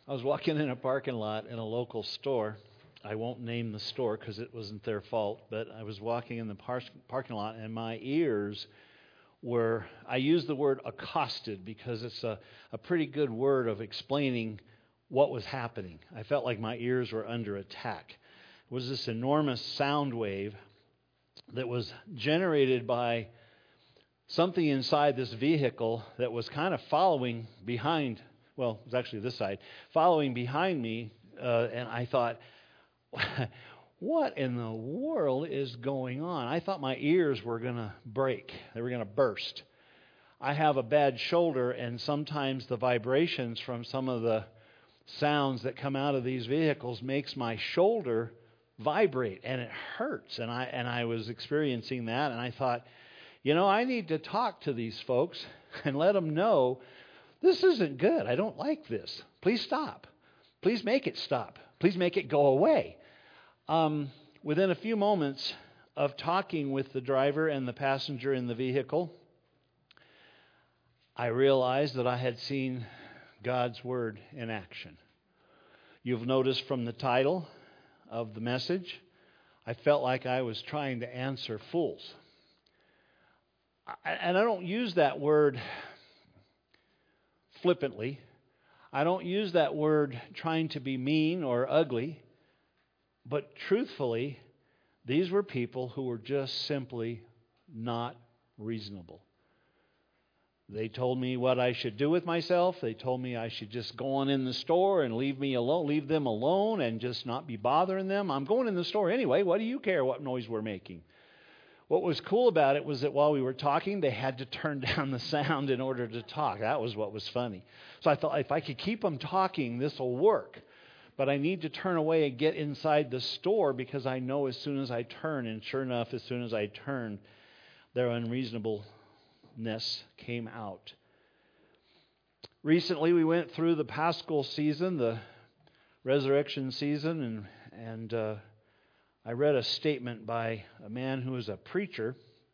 I was walking in a parking lot in a local store. I won't name the store because it wasn't their fault, but I was walking in the parking lot and my ears were, I use the word accosted because it's a pretty good word of explaining what was happening. I felt like my ears were under attack. It was this enormous sound wave that was generated by something inside this vehicle that was kind of following behind. Well, it was actually this side, following behind me, and I thought, what in the world is going on? I thought my ears were going to break. They were going to burst. I have a bad shoulder, and sometimes the vibrations from some of the sounds that come out of these vehicles makes my shoulder vibrate, and it hurts. And I was experiencing that, and I thought, I need to talk to these folks and let them know this isn't good. I don't like this. Please stop. Please make it stop. Please make it go away. Within a few moments of talking with the driver and the passenger in the vehicle, I realized that I had seen God's Word in action. You've noticed from the title of the message, I felt like I was trying to answer fools. And I don't use that word flippantly. I don't use that word trying to be mean or ugly. But truthfully, these were people who were just simply not reasonable. They told me what I should do with myself. They told me I should just go on in the store and leave them alone and just not be bothering them. I'm going in the store anyway. What do you care what noise we're making? What was cool about it was that while we were talking, they had to turn down the sound in order to talk. That was what was funny. So I thought, if I could keep them talking, this will work. But I need to turn away and get inside the store because I know as soon as I turn, and sure enough, as soon as I turned, their unreasonableness came out. Recently, we went through the Paschal season, the resurrection season, and I read a statement by a man who is a preacher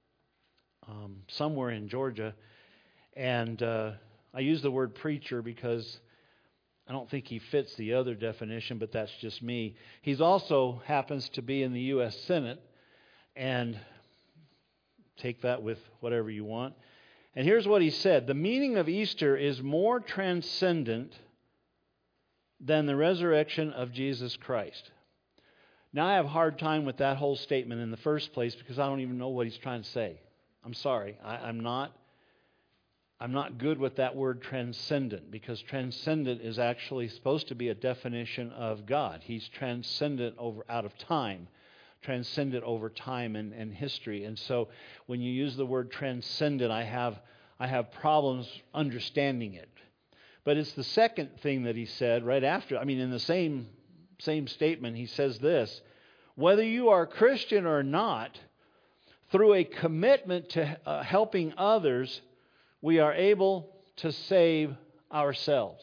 somewhere in Georgia, and I use the word preacher because I don't think he fits the other definition, but that's just me. He's also happens to be in the U.S. Senate, and take that with whatever you want. And here's what he said: the meaning of Easter is more transcendent than the resurrection of Jesus Christ. Now, I have a hard time with that whole statement in the first place because I don't even know what he's trying to say. I'm sorry. I'm not good with that word transcendent, because transcendent is actually supposed to be a definition of God. He's transcendent out of time, transcendent over time and history. And so when you use the word transcendent, I have problems understanding it. But it's the second thing that he said right after. In the same statement, he says this: whether you are a Christian or not, through a commitment to helping others, we are able to save ourselves.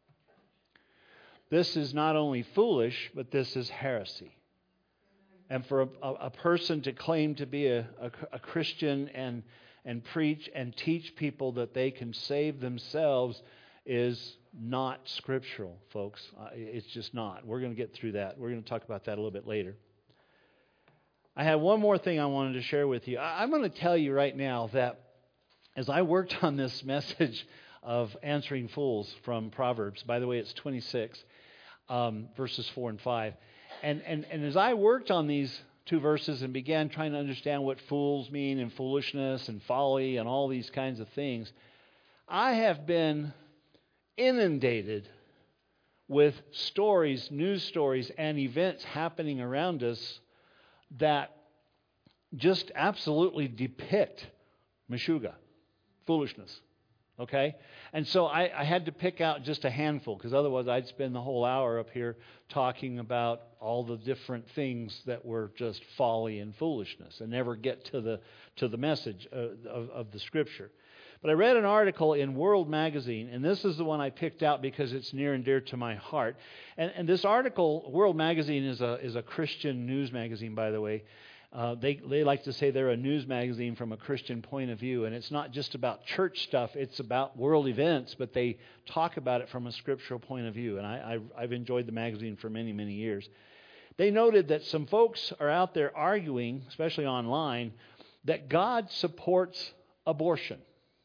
This is not only foolish, but this is heresy. And for a person to claim to be a Christian and preach and teach people that they can save themselves is not scriptural, folks. It's just not. We're going to get through that. We're going to talk about that a little bit later. I have one more thing I wanted to share with you. I'm going to tell you right now that as I worked on this message of answering fools from Proverbs, by the way, it's 26, verses 4 and 5. And as I worked on these two verses and began trying to understand what fools mean and foolishness and folly and all these kinds of things, I have been inundated with stories, news stories, and events happening around us that just absolutely depict meshuggah, foolishness. Okay? And so I had to pick out just a handful, because otherwise I'd spend the whole hour up here talking about all the different things that were just folly and foolishness and never get to the message of the Scripture. But I read an article in World Magazine, and this is the one I picked out because it's near and dear to my heart. And this article, World Magazine is a Christian news magazine, by the way. They like to say they're a news magazine from a Christian point of view, and it's not just about church stuff, it's about world events, but they talk about it from a scriptural point of view, and I've enjoyed the magazine for many, many years. They noted that some folks are out there arguing, especially online, that God supports abortion.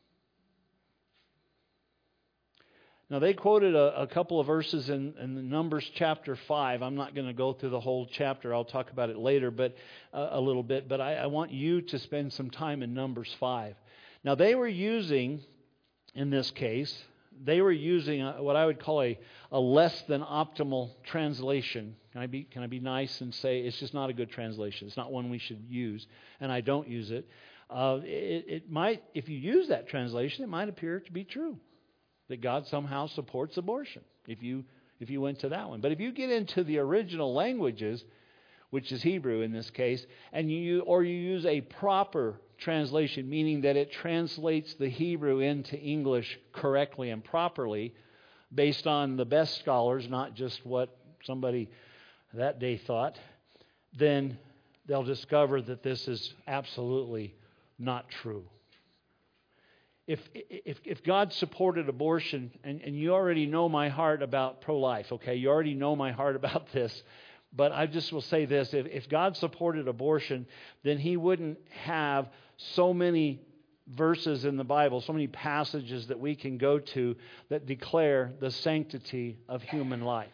Now, they quoted a couple of verses in Numbers chapter 5. I'm not going to go through the whole chapter. I'll talk about it later, but a little bit. But I want you to spend some time in Numbers 5. Now, they were using, in this case, what I would call a less than optimal translation. Can I be nice and say it's just not a good translation? It's not one we should use, and I don't use it. It might, if you use that translation, it might appear to be true that God somehow supports abortion, if you went to that one. But if you get into the original languages, which is Hebrew in this case, and you use a proper translation, meaning that it translates the Hebrew into English correctly and properly, based on the best scholars, not just what somebody that day thought, then they'll discover that this is absolutely not true. If God supported abortion, and you already know my heart about pro-life, okay? You already know my heart about this. But I just will say this. If God supported abortion, then He wouldn't have so many verses in the Bible, so many passages that we can go to that declare the sanctity of human life.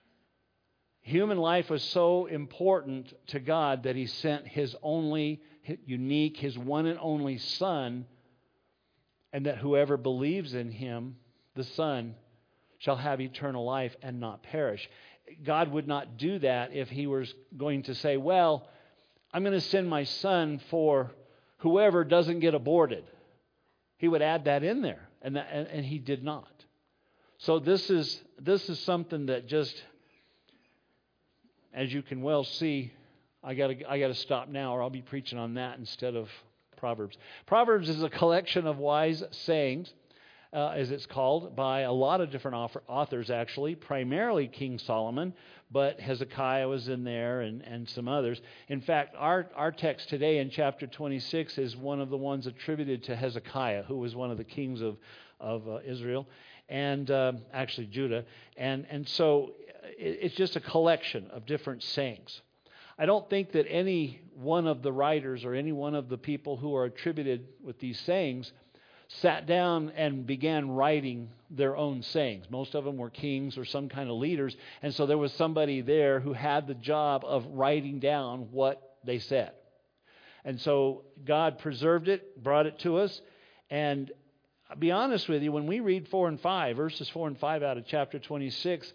Human life was so important to God that He sent His only, unique, His one and only Son, and that whoever believes in Him, the Son, shall have eternal life and not perish. God would not do that if He was going to say, well, I'm going to send my Son for whoever doesn't get aborted. He would add that in there, and He did not. So this is something that just, as you can well see, I got to stop now, or I'll be preaching on that instead of Proverbs. Proverbs is a collection of wise sayings, as it's called, by a lot of different authors, actually, primarily King Solomon, but Hezekiah was in there and some others. In fact, our text today in chapter 26 is one of the ones attributed to Hezekiah, who was one of the kings of Israel, and actually Judah. And so it's just a collection of different sayings. I don't think that any one of the writers or any one of the people who are attributed with these sayings sat down and began writing their own sayings. Most of them were kings or some kind of leaders, and so there was somebody there who had the job of writing down what they said. And so God preserved it, brought it to us, and I'll be honest with you, when we read 4 and 5, verses 4 and 5 out of chapter 26,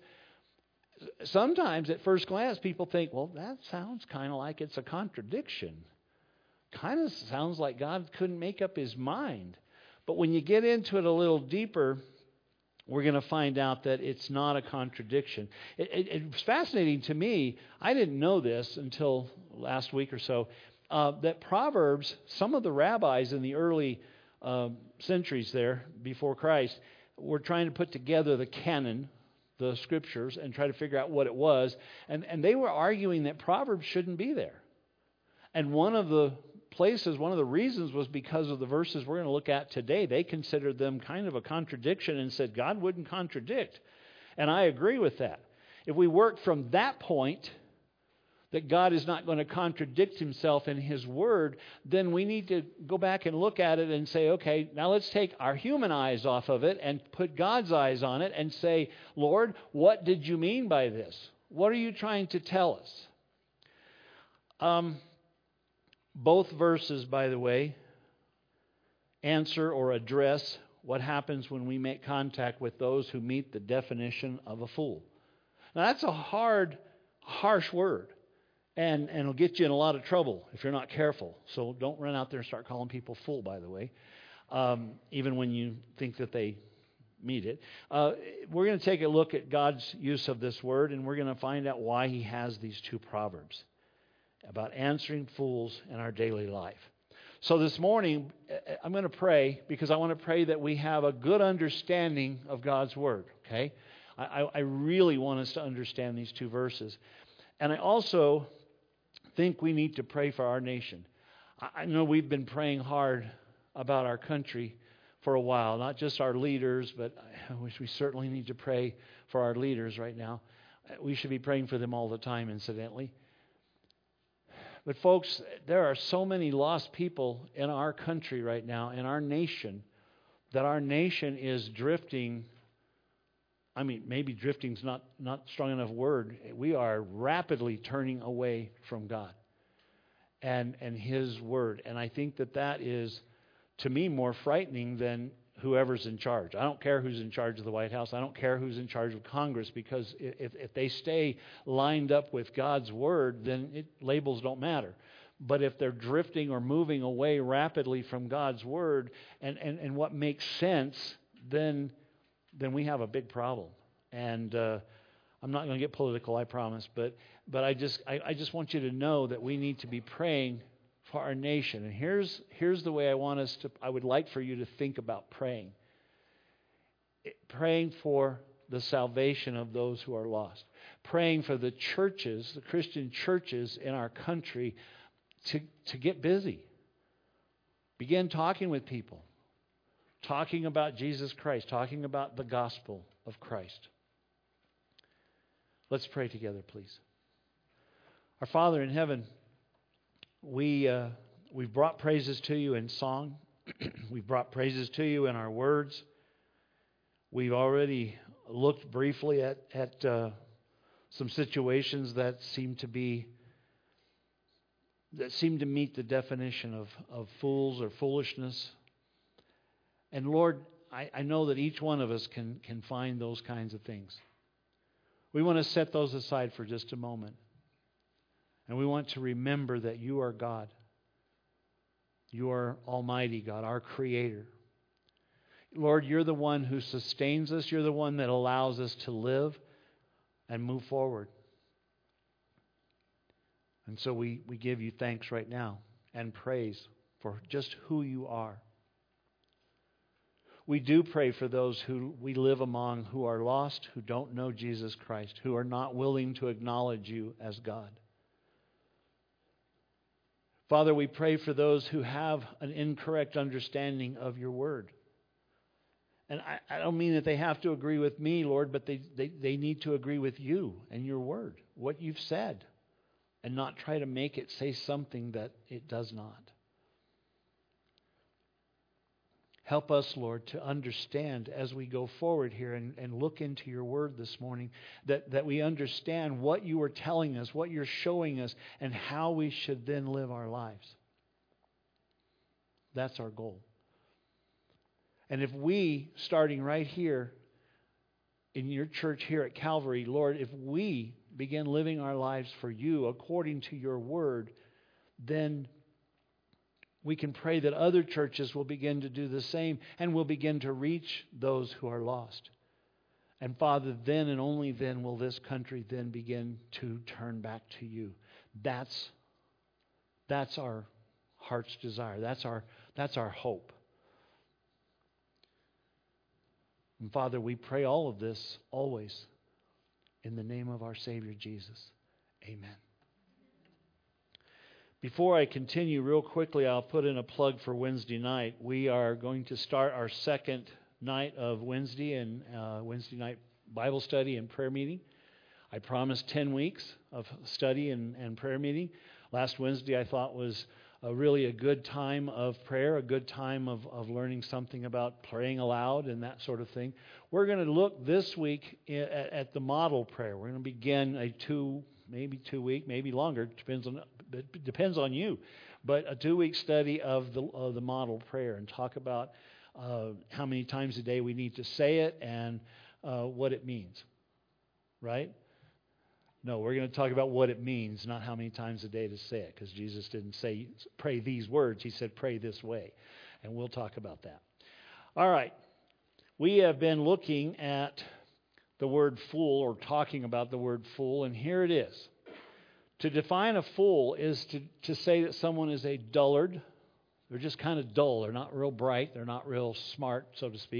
sometimes at first glance people think, well, that sounds kind of like it's a contradiction. Kind of sounds like God couldn't make up His mind. But when you get into it a little deeper, we're going to find out that it's not a contradiction. It was fascinating to me. I didn't know this until last week or so, that Proverbs, some of the rabbis in the early centuries there before Christ, were trying to put together the canon, the scriptures, and try to figure out what it was. And they were arguing that Proverbs shouldn't be there. And one of the reasons was because of the verses we're going to look at today. They considered them kind of a contradiction and said God wouldn't contradict. And I agree with that. If we work from that point, that God is not going to contradict Himself in His Word, then we need to go back and look at it and say, okay, now let's take our human eyes off of it and put God's eyes on it and say, Lord, what did you mean by this? What are you trying to tell us? Both verses, by the way, answer or address what happens when we make contact with those who meet the definition of a fool. Now, that's a harsh word. And it'll get you in a lot of trouble if you're not careful. So don't run out there and start calling people fool, by the way, even when you think that they meet it. We're going to take a look at God's use of this word, and we're going to find out why He has these two proverbs about answering fools in our daily life. So this morning, I'm going to pray because I want to pray that we have a good understanding of God's word, okay? I really want us to understand these two verses. And I also think we need to pray for our nation. I know we've been praying hard about our country for a while, not just our leaders, but we certainly need to pray for our leaders right now. We should be praying for them all the time, incidentally. But folks, there are so many lost people in our country right now, in our nation, that our nation is drifting. I mean, maybe drifting's not strong enough word. We are rapidly turning away from God and His Word. And I think that is, to me, more frightening than whoever's in charge. I don't care who's in charge of the White House. I don't care who's in charge of Congress, because if they stay lined up with God's Word, then labels don't matter. But if they're drifting or moving away rapidly from God's Word and what makes sense, then we have a big problem. And I'm not going to get political, I promise, but I just want you to know that we need to be praying for our nation. And here's the way I would like for you to think about praying. Praying for the salvation of those who are lost. Praying for the churches, the Christian churches in our country to get busy. Begin talking with people. Talking about Jesus Christ. Talking about the gospel of Christ. Let's pray together, please. Our Father in heaven, we've brought praises to you in song. We've brought praises to you in our words. We've already looked briefly at some situations that seem to meet the definition of fools or foolishness. And Lord, I know that each one of us can find those kinds of things. We want to set those aside for just a moment. And we want to remember that you are God. You are Almighty God, our Creator. Lord, you're the one who sustains us. You're the one that allows us to live and move forward. And so we give you thanks right now and praise for just who you are. We do pray for those who we live among who are lost, who don't know Jesus Christ, who are not willing to acknowledge you as God. Father, we pray for those who have an incorrect understanding of your word. And I don't mean that they have to agree with me, Lord, but they need to agree with you and your word, what you've said, and not try to make it say something that it does not. Help us, Lord, to understand as we go forward here and look into your word this morning, that we understand what you are telling us, what you're showing us, and how we should then live our lives. That's our goal. And if we, starting right here in your church here at Calvary, Lord, if we begin living our lives for you according to your word, then we can pray that other churches will begin to do the same and will begin to reach those who are lost. And Father, then and only then will this country then begin to turn back to you. That's our heart's desire. That's our hope. And Father, we pray all of this always in the name of our Savior Jesus. Amen. Before I continue, real quickly, I'll put in a plug for Wednesday night. We are going to start our second night of Wednesday and Wednesday night Bible study and prayer meeting. I promised 10 weeks of study and prayer meeting. Last Wednesday I thought was really a good time of prayer, a good time of learning something about praying aloud and that sort of thing. We're going to look this week at the model prayer. We're going to begin a 2 week, maybe longer, depends on you, but a 2-week study of the model prayer and talk about how many times a day we need to say it and what it means, right? No, we're going to talk about what it means, not how many times a day to say it, because Jesus didn't say pray these words. He said pray this way, and we'll talk about that. All right. We have been looking at the word fool, or talking about the word fool, and here it is. To define a fool is to say that someone is a dullard. They're just kind of dull. They're not real bright. They're not real smart, so to speak.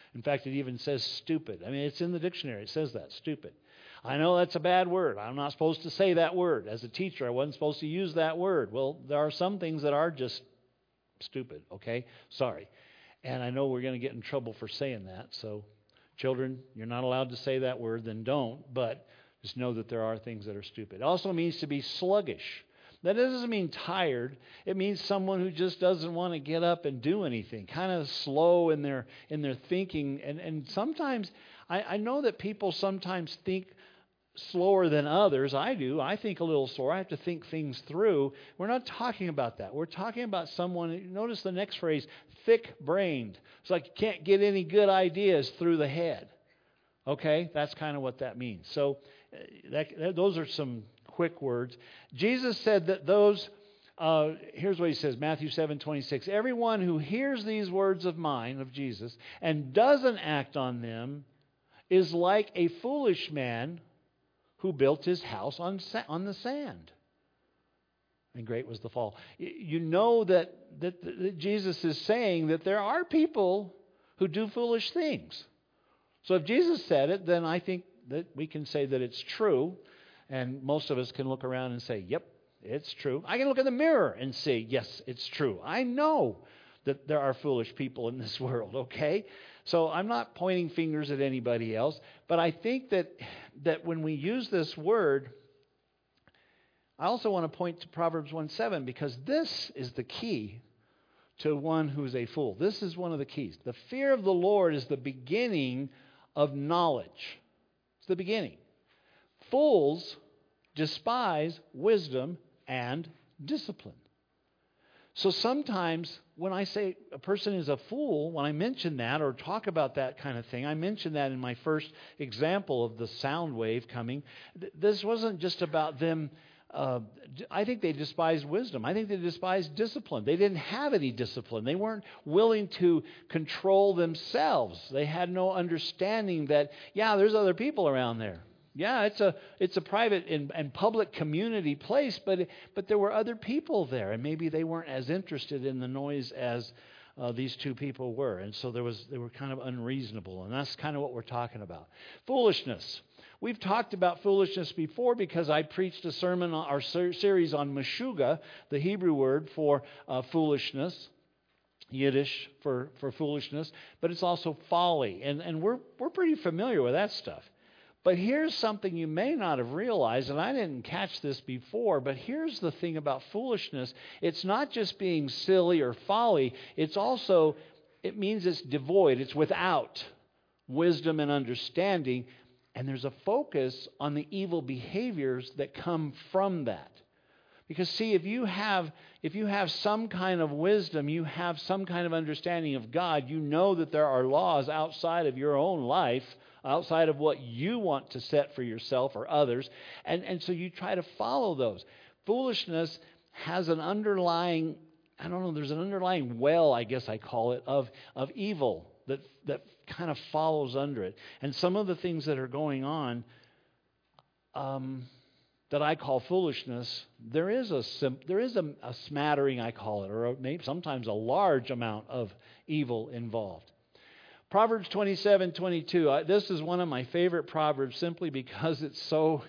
In fact, it even says stupid. I mean, it's in the dictionary. It says that, stupid. I know that's a bad word. I'm not supposed to say that word. As a teacher, I wasn't supposed to use that word. Well, there are some things that are just stupid, okay? Sorry. And I know we're going to get in trouble for saying that. So, children, you're not allowed to say that word, then don't. But just know that there are things that are stupid. It also means to be sluggish. That doesn't mean tired. It means someone who just doesn't want to get up and do anything, kind of slow in their thinking. And sometimes, I know that people sometimes think slower than others. I do. I think a little slower. I have to think things through. We're not talking about that. We're talking about someone, notice the next phrase, thick-brained. It's like you can't get any good ideas through the head. Okay? That's kind of what that means. So those are some quick words. Jesus said that those, here's what he says, Matthew 7:26. Everyone who hears these words of mine, of Jesus, and doesn't act on them is like a foolish man who built his house on the sand. And great was the fall. You know that Jesus is saying that there are people who do foolish things. So if Jesus said it, then I think that we can say that it's true. And most of us can look around and say, yep, it's true. I can look in the mirror and say, yes, it's true. I know that there are foolish people in this world, okay? So I'm not pointing fingers at anybody else, but I think that when we use this word, I also want to point to Proverbs 1:7 because this is the key to one who is a fool. This is one of the keys. The fear of the Lord is the beginning of knowledge. It's the beginning. Fools despise wisdom and discipline. So sometimes when I say a person is a fool, when I mention that or talk about that kind of thing, I mentioned that in my first example of the sound wave coming. This wasn't just about them. I think they despised wisdom. I think they despised discipline. They didn't have any discipline. They weren't willing to control themselves. They had no understanding that, yeah, there's other people around there. Yeah, it's a private and public community place, but there were other people there, and maybe they weren't as interested in the noise as these two people were, and so they were kind of unreasonable, and that's kind of what we're talking about. Foolishness. We've talked about foolishness before because I preached a sermon, our series on meshuga, the Hebrew word for foolishness. Yiddish for foolishness, but it's also folly, and we're pretty familiar with that stuff. But here's something you may not have realized, and I didn't catch this before, but here's the thing about foolishness. It's not just being silly or folly. It means it's devoid. It's without wisdom and understanding. And there's a focus on the evil behaviors that come from that. Because see, if you have some kind of wisdom, you have some kind of understanding of God, you know that there are laws outside of your own life, outside of what you want to set for yourself or others, and so you try to follow those. Foolishness has an underlying, there's an underlying well, I guess I call it, of evil that kind of follows under it. And some of the things that are going on that I call foolishness, there is a smattering, I call it, or maybe sometimes a large amount of evil involved. Proverbs 27:22. This is one of my favorite proverbs simply because it's so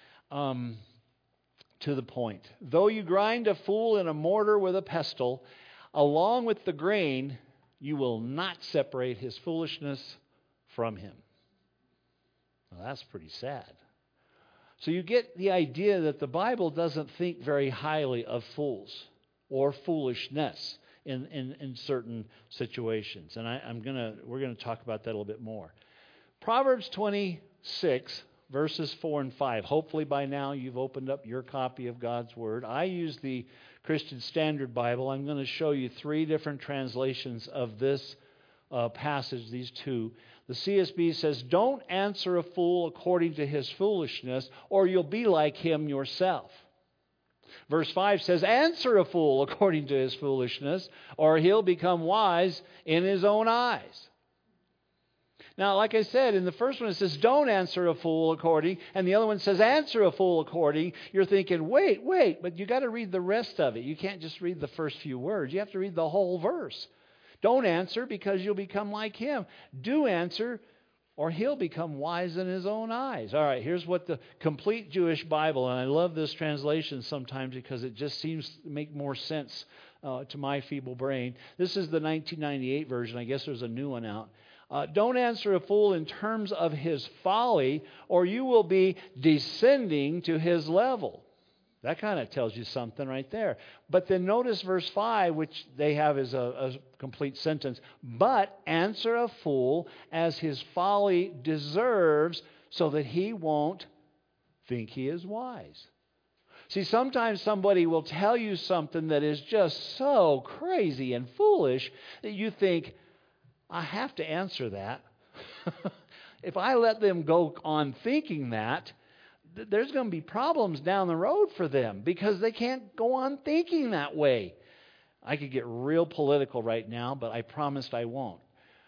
to the point. Though you grind a fool in a mortar with a pestle, along with the grain, you will not separate his foolishness from him. Well, that's pretty sad. So you get the idea that the Bible doesn't think very highly of fools or foolishness in certain situations. And we're gonna talk about that a little bit more. Proverbs 26, verses 4 and 5. Hopefully by now you've opened up your copy of God's Word. I use the Christian Standard Bible. I'm going to show you 3 different translations of this passage, these two. The CSB says, "Don't answer a fool according to his foolishness, or you'll be like him yourself." Verse 5 says, "Answer a fool according to his foolishness, or he'll become wise in his own eyes." Now, like I said, in the first one it says, "Don't answer a fool according," and the other one says, "Answer a fool according." You're thinking, wait, but you got to read the rest of it. You can't just read the first few words. You have to read the whole verse. Don't answer because you'll become like him. Do answer or he'll become wise in his own eyes. All right, here's what the complete Jewish Bible, and I love this translation sometimes because it just seems to make more sense to my feeble brain. This is the 1998 version. I guess there's a new one out. Don't answer a fool in terms of his folly, or you will be descending to his level. That kind of tells you something right there. But then notice verse 5, which they have as a complete sentence. But answer a fool as his folly deserves, so that he won't think he is wise. See, sometimes somebody will tell you something that is just so crazy and foolish that you think, I have to answer that. If I let them go on thinking that, there's going to be problems down the road for them because they can't go on thinking that way. I could get real political right now, but I promised I won't.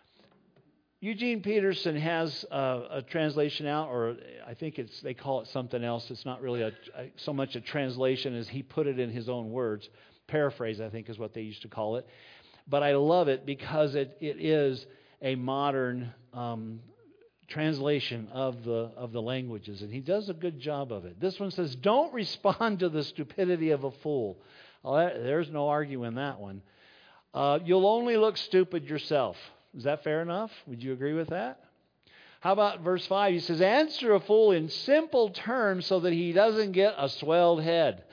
Eugene Peterson has a translation out, or I think they call it something else. It's not really so much a translation as he put it in his own words. Paraphrase, I think, is what they used to call it. But I love it because it is a modern translation of the languages, and he does a good job of it. This one says, "Don't respond to the stupidity of a fool." Well, there's no arguing that one. You'll only look stupid yourself. Is that fair enough? Would you agree with that? How about verse 5? He says, "Answer a fool in simple terms so that he doesn't get a swelled head."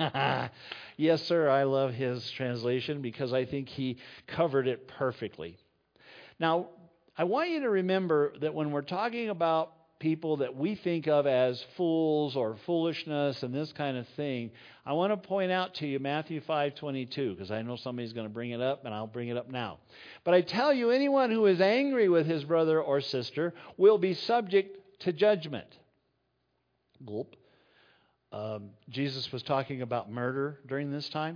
Yes, sir, I love his translation because I think he covered it perfectly. Now, I want you to remember that when we're talking about people that we think of as fools or foolishness and this kind of thing, I want to point out to you Matthew 5:22, because I know somebody's going to bring it up, and I'll bring it up now. "But I tell you, anyone who is angry with his brother or sister will be subject to judgment." Gulp. Jesus was talking about murder during this time.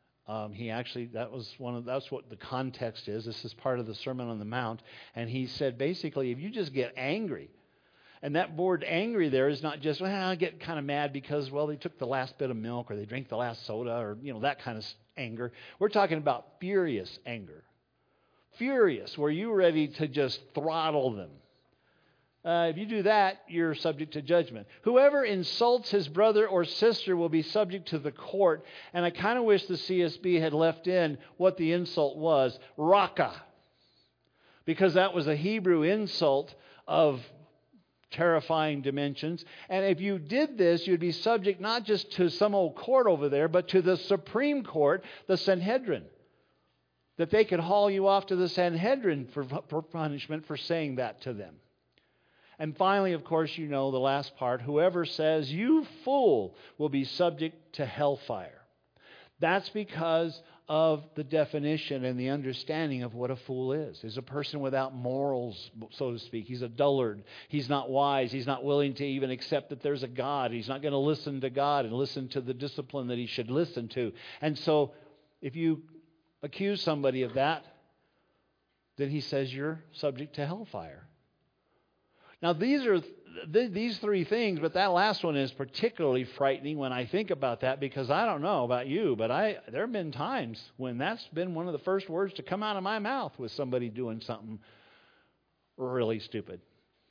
That's what the context is. This is part of the Sermon on the Mount. And he said, basically, if you just get angry, and that word angry there is not just, I get kind of mad because, they took the last bit of milk or they drank the last soda or, that kind of anger. We're talking about furious anger. Furious, where you're ready to just throttle them. If you do that, you're subject to judgment. "Whoever insults his brother or sister will be subject to the court." And I kind of wish the CSB had left in what the insult was. Raka. Because that was a Hebrew insult of terrifying dimensions. And if you did this, you'd be subject not just to some old court over there, but to the Supreme Court, the Sanhedrin. That they could haul you off to the Sanhedrin for punishment for saying that to them. And finally, of course, the last part, whoever says, "You fool," will be subject to hellfire. That's because of the definition and the understanding of what a fool is. He's a person without morals, so to speak. He's a dullard. He's not wise. He's not willing to even accept that there's a God. He's not going to listen to God and listen to the discipline that he should listen to. And so if you accuse somebody of that, then he says you're subject to hellfire. Now, these are these three things, but that last one is particularly frightening when I think about that, because I don't know about you, but there have been times when that's been one of the first words to come out of my mouth with somebody doing something really stupid.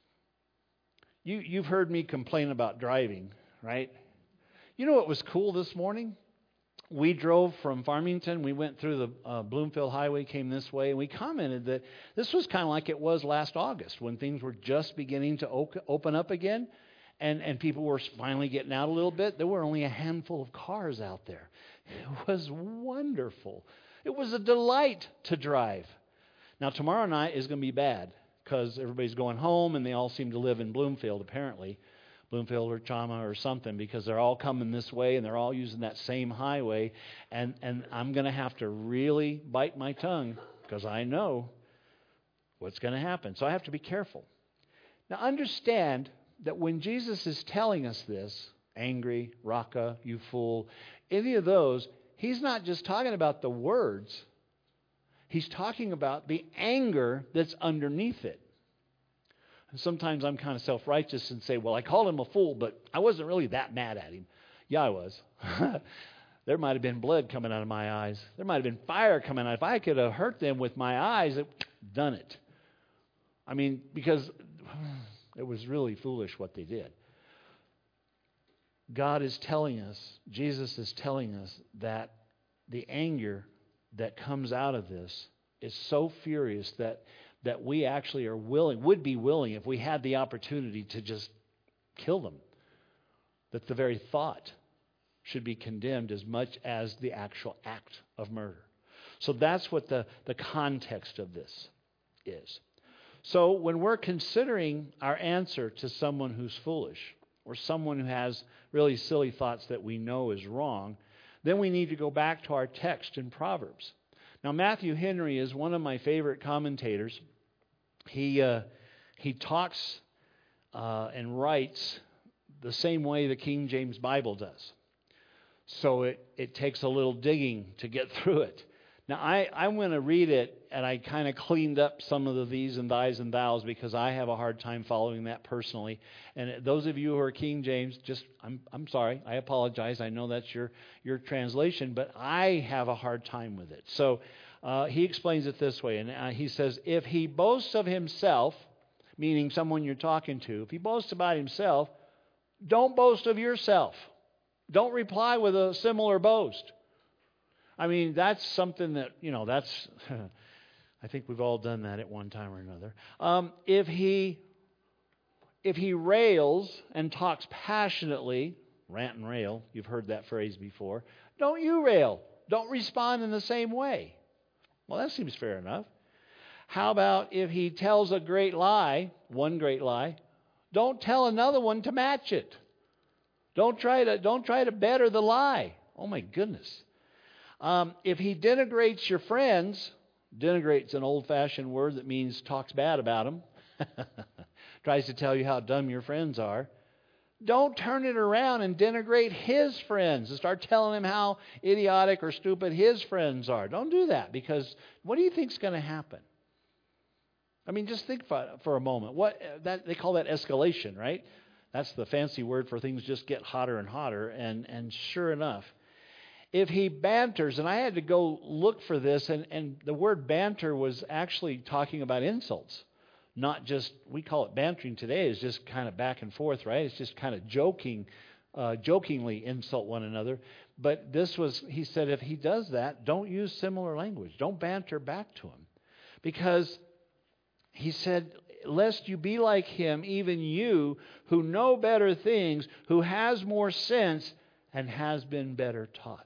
You've heard me complain about driving, right? You know what was cool this morning? We drove from Farmington. We went through the Bloomfield Highway, came this way, and we commented that this was kind of like it was last August when things were just beginning to open up again, and people were finally getting out a little bit. There were only a handful of cars out there. It was wonderful. It was a delight to drive. Now, tomorrow night is going to be bad because everybody's going home, and they all seem to live in Bloomfield, apparently. Bloomfield or Chama or something, because they're all coming this way and they're all using that same highway. And I'm going to have to really bite my tongue because I know what's going to happen. So I have to be careful. Now understand that when Jesus is telling us this, angry, raka, you fool, any of those, he's not just talking about the words. He's talking about the anger that's underneath it. And sometimes I'm kind of self-righteous and say, well, I called him a fool, but I wasn't really that mad at him. Yeah, I was. there might have been blood coming out of my eyes. There might have been fire coming out. If I could have hurt them with my eyes, done it. I mean, because it was really foolish what they did. God is telling us, Jesus is telling us that the anger that comes out of this is so furious that we actually would be willing, if we had the opportunity, to just kill them. That the very thought should be condemned as much as the actual act of murder. So that's what the context of this is. So when we're considering our answer to someone who's foolish, or someone who has really silly thoughts that we know is wrong, then we need to go back to our text in Proverbs. Now, Matthew Henry is one of my favorite commentators. He talks and writes the same way the King James Bible does. So it takes a little digging to get through it. Now, I'm going to read it, and I kind of cleaned up some of the these and thys and thous because I have a hard time following that personally. And those of you who are King James, I'm sorry, I apologize. I know that's your translation, but I have a hard time with it. So he explains it this way, and he says, if he boasts of himself, meaning someone you're talking to, if he boasts about himself, don't boast of yourself. Don't reply with a similar boast. I mean, that's something that, that's, I think we've all done that at one time or another. If he rails and talks passionately, rant and rail, you've heard that phrase before, don't you rail. Don't respond in the same way. Well, that seems fair enough. How about if he tells a great lie, one great lie, don't tell another one to match it. Don't try to better the lie. Oh my goodness. If he denigrates your friends, denigrate's an old-fashioned word that means talks bad about them, tries to tell you how dumb your friends are, don't turn it around and denigrate his friends and start telling him how idiotic or stupid his friends are. Don't do that, because what do you think's going to happen? I mean, just think for a moment. They call that escalation, right? That's the fancy word for things just get hotter and hotter. And sure enough, if he banters, and I had to go look for this, and the word banter was actually talking about insults. Not just, we call it bantering today, it's just kind of back and forth, right? It's just kind of jokingly insult one another. But he said, if he does that, don't use similar language. Don't banter back to him. Because he said, lest you be like him, even you who know better things, who has more sense and has been better taught.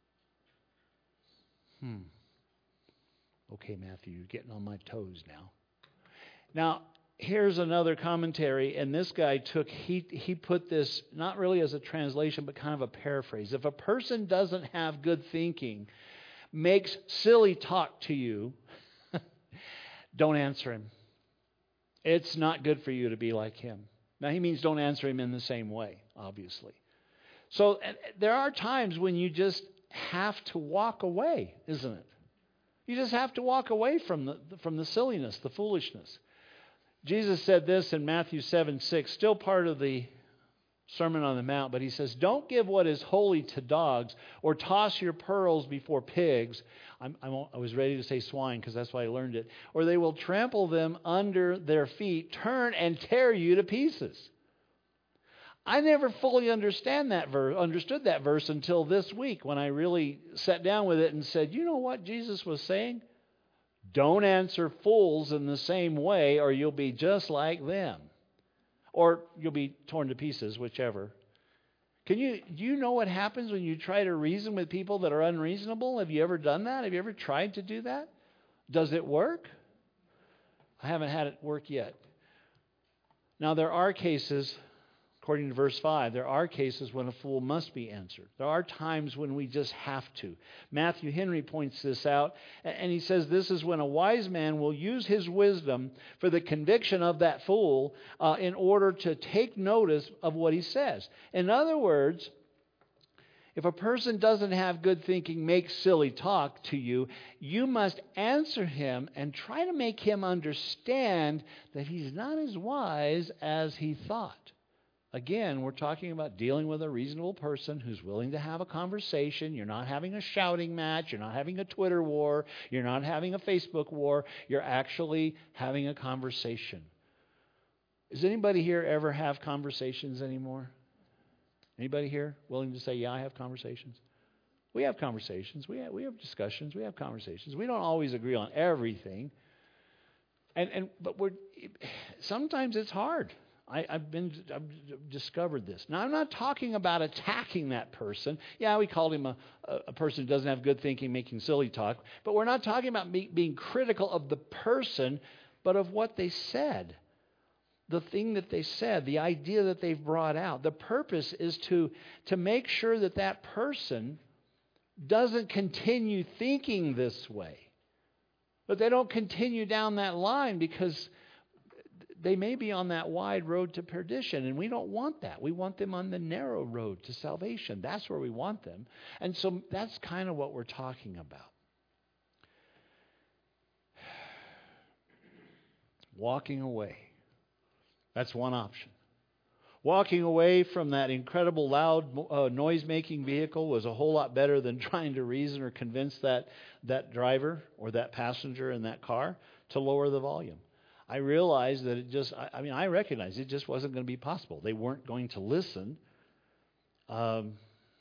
Okay, Matthew, you're getting on my toes now. Now, here's another commentary, and this guy he put this not really as a translation, but kind of a paraphrase. If a person doesn't have good thinking, makes silly talk to you, don't answer him. It's not good for you to be like him. Now, he means don't answer him in the same way, obviously. So there are times when you just have to walk away, isn't it? You just have to walk away from the silliness, the foolishness. Jesus said this in Matthew 7:6, still part of the Sermon on the Mount, but he says, don't give what is holy to dogs or toss your pearls before pigs. I was ready to say swine because that's why I learned it. Or they will trample them under their feet, turn and tear you to pieces. I never fully understood that verse until this week when I really sat down with it and said, you know what Jesus was saying? Don't answer fools in the same way or you'll be just like them. Or you'll be torn to pieces, whichever. Do you know what happens when you try to reason with people that are unreasonable? Have you ever done that? Have you ever tried to do that? Does it work? I haven't had it work yet. Now, there are cases, according to verse 5, there are cases when a fool must be answered. There are times when we just have to. Matthew Henry points this out, and he says this is when a wise man will use his wisdom for the conviction of that fool in order to take notice of what he says. In other words, if a person doesn't have good thinking, makes silly talk to you, you must answer him and try to make him understand that he's not as wise as he thought. Again, we're talking about dealing with a reasonable person who's willing to have a conversation. You're not having a shouting match. You're not having a Twitter war. You're not having a Facebook war. You're actually having a conversation. Does anybody here ever have conversations anymore? Anybody here willing to say, yeah, I have conversations? We have conversations. We have discussions. We have conversations. We don't always agree on everything. But sometimes it's hard. I've discovered this. Now, I'm not talking about attacking that person. Yeah, we called him a person who doesn't have good thinking, making silly talk. But we're not talking about being critical of the person, but of what they said. The thing that they said, the idea that they've brought out. The purpose is to make sure that that person doesn't continue thinking this way. But they don't continue down that line because they may be on that wide road to perdition, and we don't want that. We want them on the narrow road to salvation. That's where we want them. And so that's kind of what we're talking about. Walking away. That's one option. Walking away from that incredible loud noise-making vehicle was a whole lot better than trying to reason or convince that driver or that passenger in that car to lower the volume. I realized that I recognized it just wasn't going to be possible. They weren't going to listen. They weren't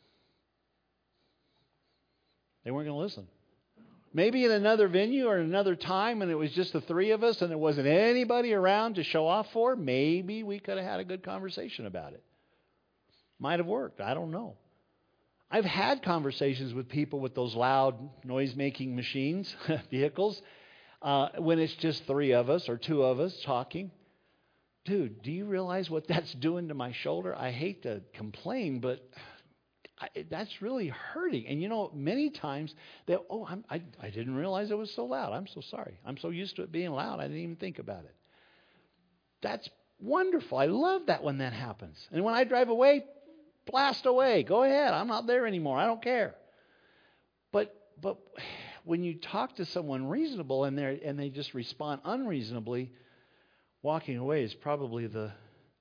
going to listen. Maybe in another venue or another time and it was just the three of us and there wasn't anybody around to show off for, maybe we could have had a good conversation about it. Might have worked. I don't know. I've had conversations with people with those loud noise-making machines, vehicles, when it's just three of us or two of us talking. Dude, do you realize what that's doing to my shoulder? I hate to complain, but that's really hurting. And many times I didn't realize it was so loud. I'm so sorry. I'm so used to it being loud, I didn't even think about it. That's wonderful. I love that when that happens. And when I drive away, blast away. Go ahead. I'm not there anymore. I don't care. But when you talk to someone reasonable and they just respond unreasonably, walking away is probably the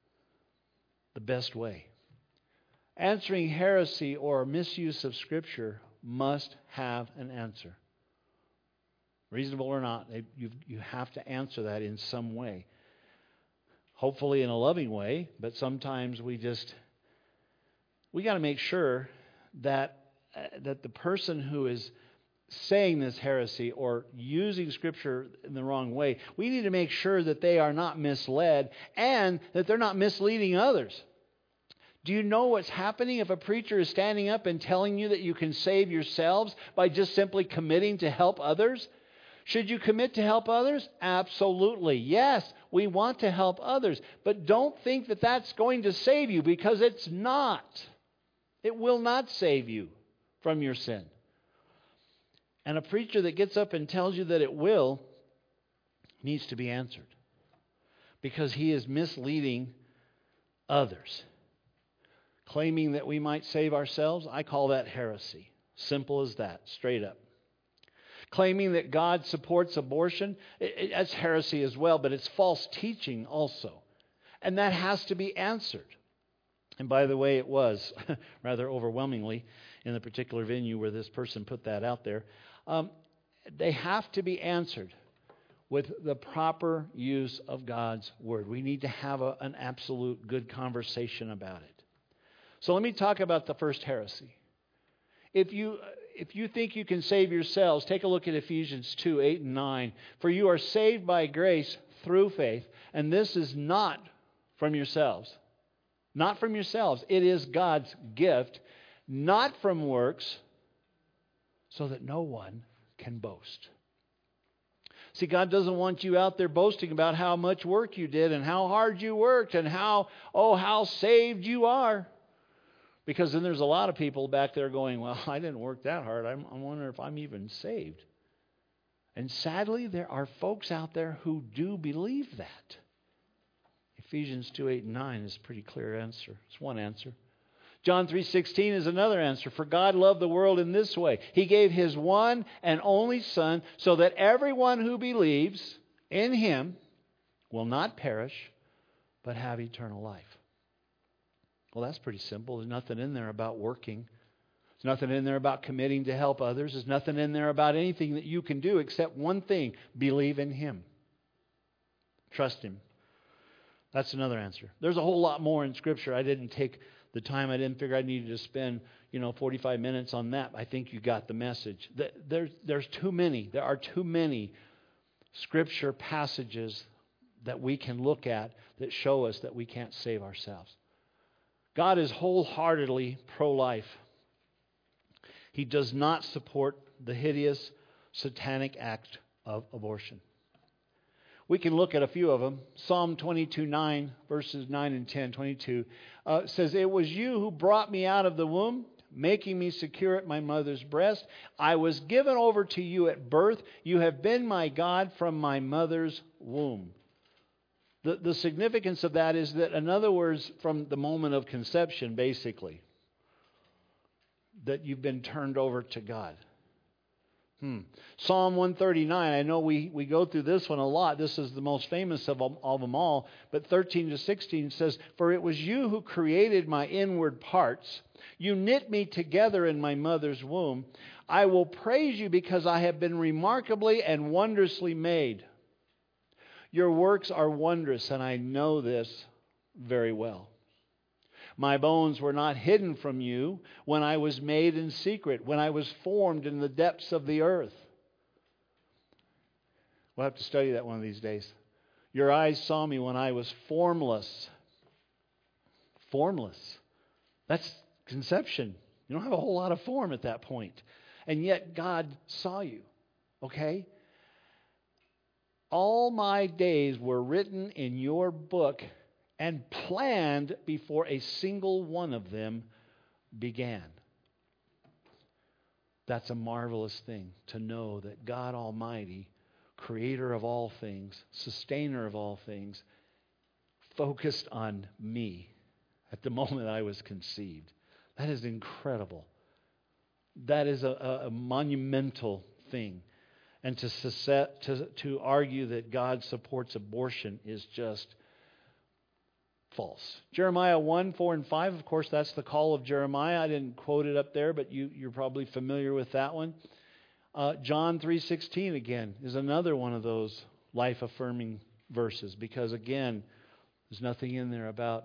best way. Answering heresy or misuse of Scripture must have an answer. Reasonable or not, you have to answer that in some way. Hopefully in a loving way, but sometimes we got to make sure that the person who is saying this heresy or using Scripture in the wrong way, we need to make sure that they are not misled and that they're not misleading others. Do you know what's happening if a preacher is standing up and telling you that you can save yourselves by just simply committing to help others? Should you commit to help others? Absolutely. Yes, we want to help others. But don't think that that's going to save you, because it's not. It will not save you from your sin. And a preacher that gets up and tells you that it will needs to be answered, because he is misleading others. Claiming that we might save ourselves, I call that heresy. Simple as that, straight up. Claiming that God supports abortion, that's heresy as well, but it's false teaching also. And that has to be answered. And by the way, it was, rather overwhelmingly, in the particular venue where this person put that out there. They have to be answered with the proper use of God's Word. We need to have an absolute good conversation about it. So let me talk about the first heresy. If you think you can save yourselves, take a look at Ephesians 2, 8 and 9. For you are saved by grace through faith, and this is not from yourselves. Not from yourselves. It is God's gift, not from works, so that no one can boast. See, God doesn't want you out there boasting about how much work you did and how hard you worked and how saved you are. Because then there's a lot of people back there going, well, I didn't work that hard. I'm wondering if I'm even saved. And sadly, there are folks out there who do believe that. Ephesians 2, 8 and 9 is a pretty clear answer. It's one answer. John 3:16 is another answer. For God loved the world in this way. He gave His one and only Son so that everyone who believes in Him will not perish, but have eternal life. Well, that's pretty simple. There's nothing in there about working. There's nothing in there about committing to help others. There's nothing in there about anything that you can do except one thing: believe in Him. Trust Him. That's another answer. There's a whole lot more in Scripture. I didn't take the time. I didn't figure I needed to spend 45 minutes on that. I think you got the message. There's too many. There are too many Scripture passages that we can look at that show us that we can't save ourselves. God is wholeheartedly pro-life. He does not support the hideous satanic act of abortion. We can look at a few of them. Psalm 22:9, verses 9 and 10, 22, says, "It was you who brought me out of the womb, making me secure at my mother's breast. I was given over to you at birth. You have been my God from my mother's womb." The significance of that is that, in other words, from the moment of conception, basically, that you've been turned over to God. Psalm 139, I know we go through this one a lot. This is the most famous of them all. But 13 to 16 says, "For it was you who created my inward parts. You knit me together in my mother's womb. I will praise you because I have been remarkably and wondrously made. Your works are wondrous, and I know this very well. My bones were not hidden from you when I was made in secret, when I was formed in the depths of the earth." We'll have to study that one of these days. Your eyes saw me when I was formless. Formless. That's conception. You don't have a whole lot of form at that point. And yet God saw you. Okay? All my days were written in your book and planned before a single one of them began. That's a marvelous thing to know that God Almighty, creator of all things, sustainer of all things, focused on me at the moment I was conceived. That is incredible. That is a monumental thing. And to argue that God supports abortion is just false. Jeremiah 1, 4, and 5, of course, that's the call of Jeremiah. I didn't quote it up there, but you're probably familiar with that one. John 3:16, again, is another one of those life-affirming verses, because, again, there's nothing in there about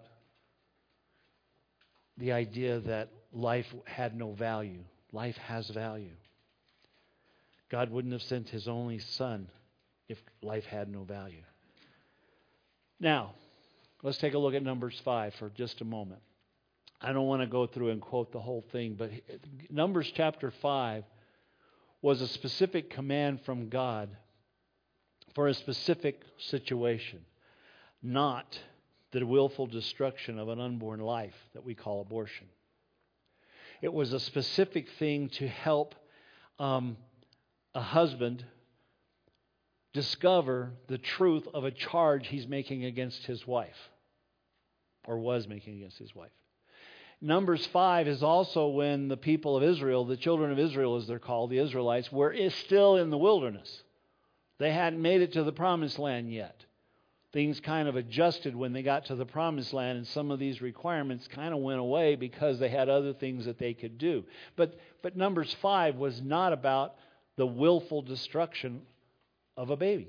the idea that life had no value. Life has value. God wouldn't have sent His only Son if life had no value. Now, let's take a look at Numbers 5 for just a moment. I don't want to go through and quote the whole thing, but Numbers chapter 5 was a specific command from God for a specific situation, not the willful destruction of an unborn life that we call abortion. It was a specific thing to help a husband discover the truth of a charge he's making against his wife, or was making against his wife. Numbers 5 is also when the people of Israel, the children of Israel as they're called, the Israelites, were still in the wilderness. They hadn't made it to the promised land yet. Things kind of adjusted when they got to the promised land, and some of these requirements kind of went away because they had other things that they could do. But Numbers 5 was not about the willful destruction of a baby.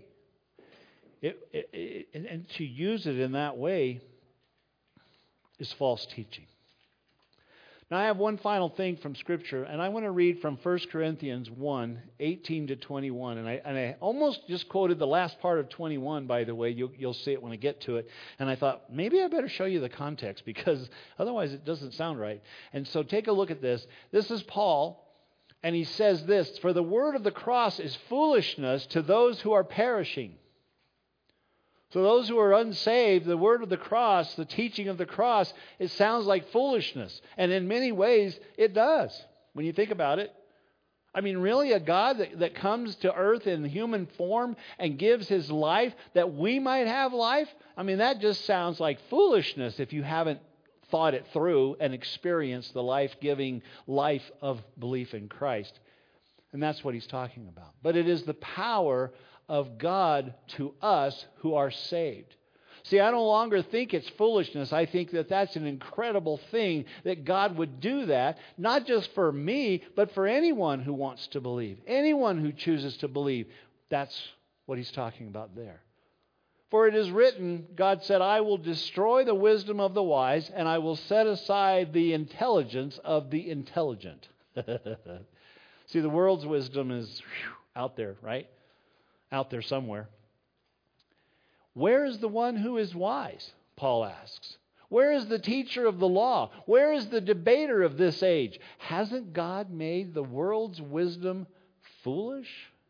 And to use it in that way is false teaching. Now, I have one final thing from Scripture, and I want to read from 1 Corinthians 1, 18 to 21. And I almost just quoted the last part of 21, by the way. You'll see it when I get to it. And I thought, maybe I better show you the context, because otherwise it doesn't sound right. And so take a look at this. This is Paul, and he says this: "For the word of the cross is foolishness to those who are perishing." So those who are unsaved, the word of the cross, the teaching of the cross, it sounds like foolishness. And in many ways, it does, when you think about it. I mean, really, a God that comes to earth in human form and gives His life that we might have life? I mean, that just sounds like foolishness if you haven't thought it through and experienced the life-giving life of belief in Christ. And that's what he's talking about. But it is the power of God to us who are saved. See, I no longer think it's foolishness. I think that that's an incredible thing that God would do that, not just for me, but for anyone who wants to believe, anyone who chooses to believe. That's what he's talking about there. For it is written, God said, I will destroy the wisdom of the wise, and I will set aside the intelligence of the intelligent. See, the world's wisdom is out there, right? Out there somewhere. Where is the one who is wise? Paul asks. Where is the teacher of the law? Where is the debater of this age? Hasn't God made the world's wisdom foolish?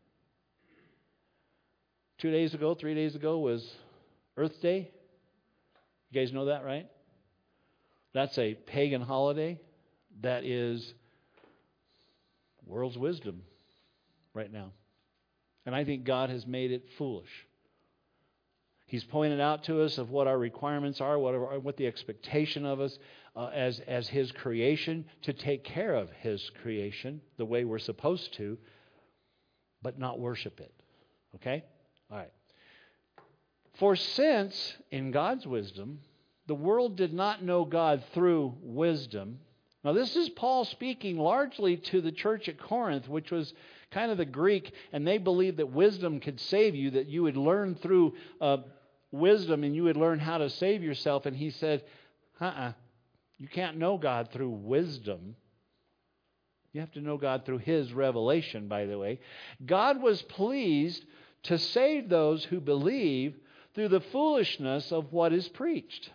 3 days ago was Earth Day. You guys know that, right? That's a pagan holiday that is world's wisdom right now. And I think God has made it foolish. He's pointed out to us of what our requirements are, what the expectation of us as His creation, to take care of His creation the way we're supposed to, but not worship it. Okay? All right. For since, in God's wisdom, the world did not know God through wisdom. Now, this is Paul speaking largely to the church at Corinth, which was kind of the Greek, and they believed that wisdom could save you, that you would learn through wisdom and you would learn how to save yourself. And he said, you can't know God through wisdom. You have to know God through His revelation, by the way. God was pleased to save those who believe through the foolishness of what is preached.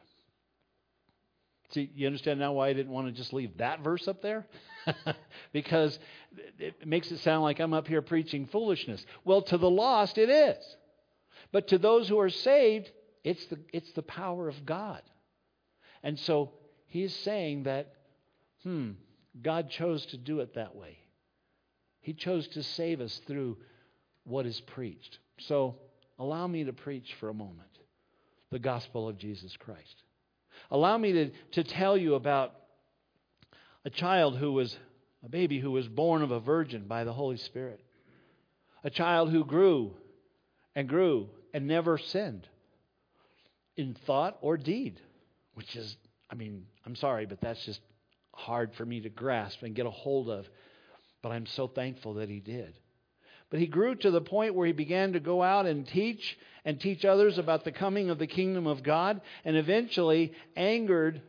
See, you understand now why I didn't want to just leave that verse up there? Because it makes it sound like I'm up here preaching foolishness. Well, to the lost it is. But to those who are saved, it's the power of God. And so he's saying that, God chose to do it that way. He chose to save us through what is preached. So allow me to preach for a moment the gospel of Jesus Christ. Allow me to tell you about a baby who was born of a virgin by the Holy Spirit. A child who grew and never sinned in thought or deed, which is, I'm sorry, but that's just hard for me to grasp and get a hold of. But I'm so thankful that he did. But he grew to the point where he began to go out and teach others about the coming of the kingdom of God, and eventually angered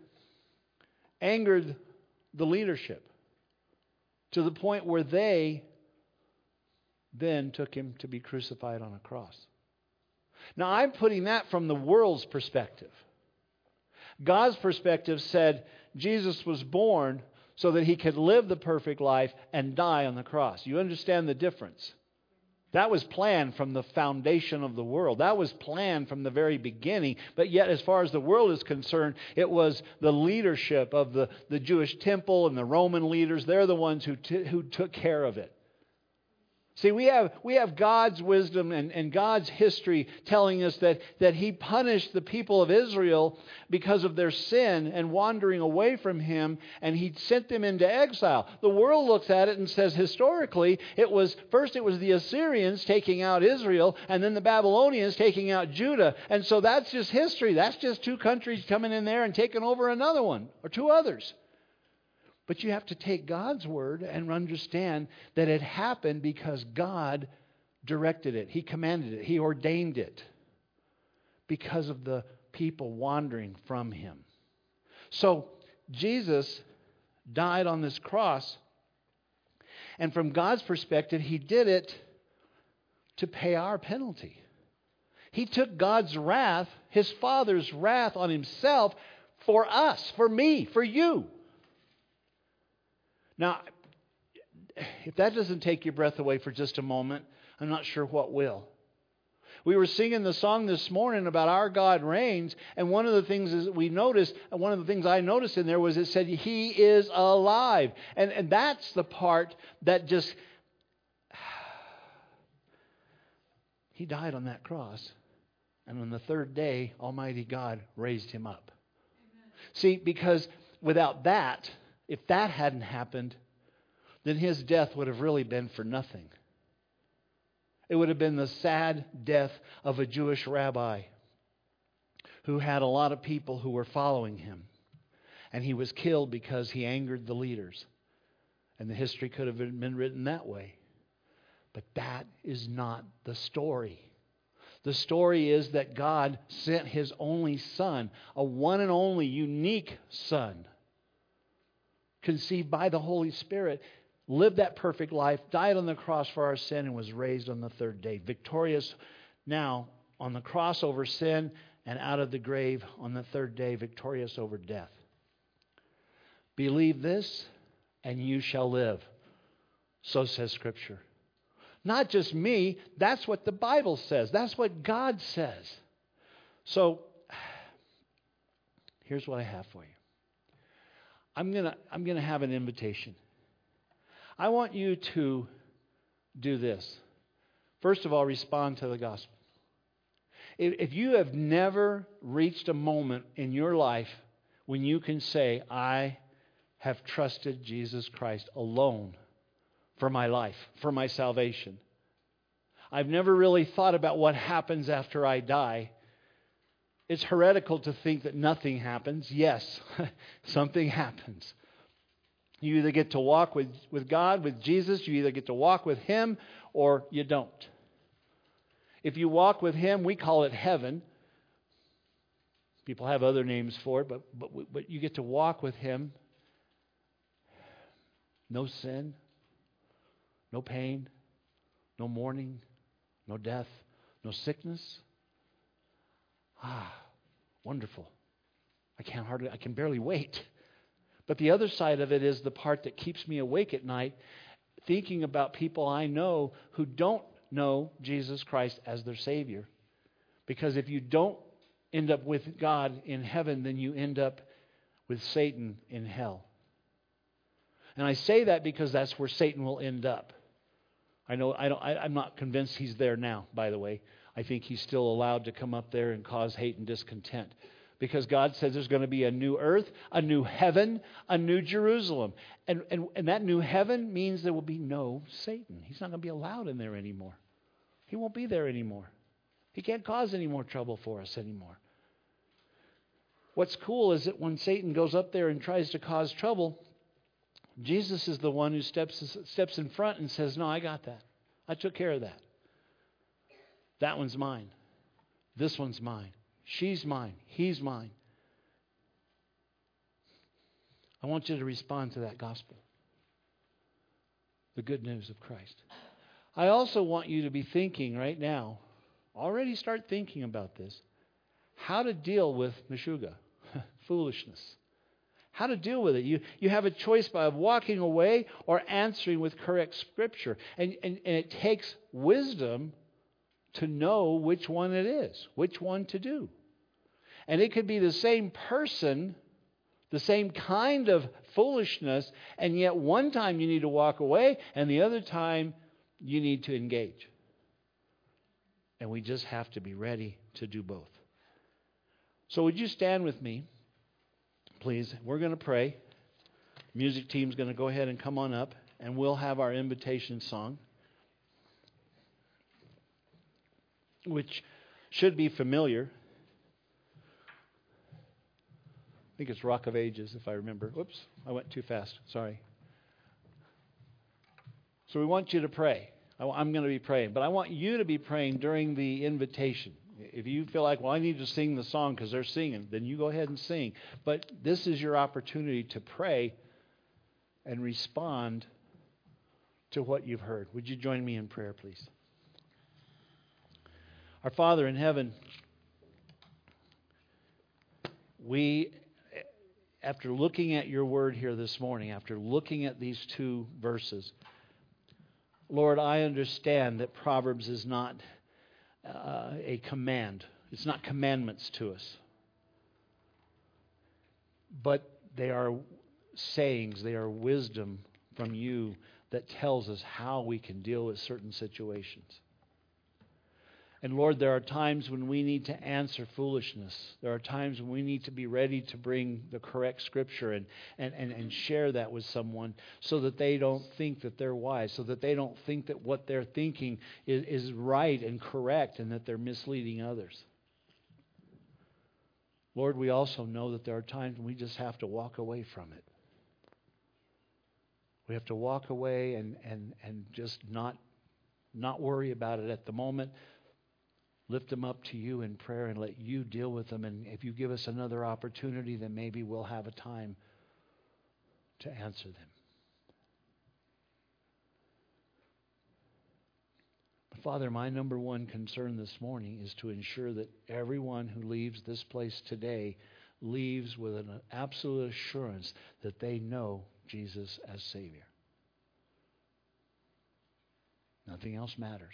the leadership to the point where they then took him to be crucified on a cross. Now, I'm putting that from the world's perspective. God's perspective said Jesus was born so that he could live the perfect life and die on the cross. You understand the difference? That was planned from the foundation of the world. That was planned from the very beginning. But yet, as far as the world is concerned, it was the leadership of the Jewish temple and the Roman leaders. They're the ones who took care of it. See, we have God's wisdom and God's history telling us that He punished the people of Israel because of their sin and wandering away from Him, and He sent them into exile. The world looks at it and says historically, first it was the Assyrians taking out Israel, and then the Babylonians taking out Judah. And so that's just history. That's just two countries coming in there and taking over another one or two others. But you have to take God's word and understand that it happened because God directed it. He commanded it. He ordained it because of the people wandering from Him. So Jesus died on this cross, and from God's perspective, He did it to pay our penalty. He took God's wrath, His Father's wrath on Himself for us, for me, for you. Now, if that doesn't take your breath away for just a moment, I'm not sure what will. We were singing the song this morning about our God reigns, and one of the things I noticed in there was it said He is alive. And that's the part that just, He died on that cross, and on the third day, Almighty God raised Him up. Amen. See, because without that, if that hadn't happened, then His death would have really been for nothing. It would have been the sad death of a Jewish rabbi who had a lot of people who were following him. And he was killed because he angered the leaders. And the history could have been written that way. But that is not the story. The story is that God sent His only Son, a one and only unique Son, conceived by the Holy Spirit, lived that perfect life, died on the cross for our sin, and was raised on the third day. Victorious now on the cross over sin, and out of the grave on the third day, victorious over death. Believe this, and you shall live. So says Scripture. Not just me, that's what the Bible says. That's what God says. So, here's what I have for you. I'm gonna have an invitation. I want you to do this. First of all, respond to the gospel. If you have never reached a moment in your life when you can say, I have trusted Jesus Christ alone for my life, for my salvation. I've never really thought about what happens after I die. It's heretical to think that nothing happens. Yes, something happens. You either get to walk with God, with Jesus, you either get to walk with Him, or you don't. If you walk with Him, we call it heaven. People have other names for it, but you get to walk with Him. No sin, no pain, no mourning, no death, no sickness. Wonderful. I can barely wait. But the other side of it is the part that keeps me awake at night, thinking about people I know who don't know Jesus Christ as their Savior. Because if you don't end up with God in heaven, then you end up with Satan in hell. And I say that because that's where Satan will end up. I'm not convinced he's there now, by the way. I think he's still allowed to come up there and cause hate and discontent. Because God says there's going to be a new earth, a new heaven, a new Jerusalem. And that new heaven means there will be no Satan. He's not going to be allowed in there anymore. He won't be there anymore. He can't cause any more trouble for us anymore. What's cool is that when Satan goes up there and tries to cause trouble, Jesus is the one who steps in front and says, no, I got that. I took care of that. That one's mine. This one's mine. She's mine. He's mine. I want you to respond to that gospel. The good news of Christ. I also want you to be thinking right now, already start thinking about this, how to deal with Meshuggah, foolishness. How to deal with it. You have a choice by walking away or answering with correct Scripture. And it takes wisdom to know which one it is, which one to do. And it could be the same person, the same kind of foolishness, and yet one time you need to walk away and the other time you need to engage. And we just have to be ready to do both. So would you stand with me? Please, we're going to pray. Music team's going to go ahead and come on up, and we'll have our invitation song, which should be familiar. I think it's Rock of Ages, if I remember. Whoops, I went too fast. Sorry. So we want you to pray. I'm going to be praying, but I want you to be praying during the invitation. If you feel like, well, I need to sing the song because they're singing, then you go ahead and sing. But this is your opportunity to pray and respond to what you've heard. Would you join me in prayer, please? Our Father in heaven, we, after looking at your word here this morning, after looking at these two verses, Lord, I understand that Proverbs is not a command. It's not commandments to us. But they are sayings, they are wisdom from you that tells us how we can deal with certain situations. And Lord, there are times when we need to answer foolishness. There are times when we need to be ready to bring the correct Scripture and share that with someone so that they don't think that they're wise, so that they don't think that what they're thinking is right and correct and that they're misleading others. Lord, we also know that there are times when we just have to walk away from it. We have to walk away and just not worry about it at the moment. Lift them up to you in prayer and let you deal with them. And if you give us another opportunity, then maybe we'll have a time to answer them. But Father, my number one concern this morning is to ensure that everyone who leaves this place today leaves with an absolute assurance that they know Jesus as Savior. Nothing else matters.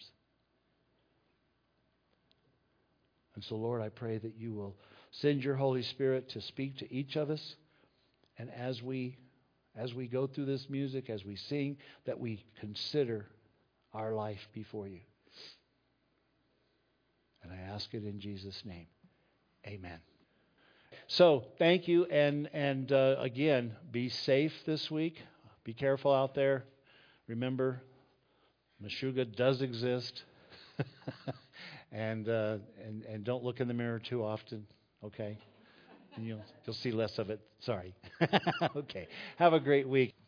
And so, Lord, I pray that you will send your Holy Spirit to speak to each of us. And as we go through this music, as we sing, that we consider our life before you. And I ask it in Jesus' name. Amen. So, thank you. And again, be safe this week. Be careful out there. Remember, Meshuggah does exist. And don't look in the mirror too often, okay? And you'll see less of it. Sorry. Okay. Have a great week.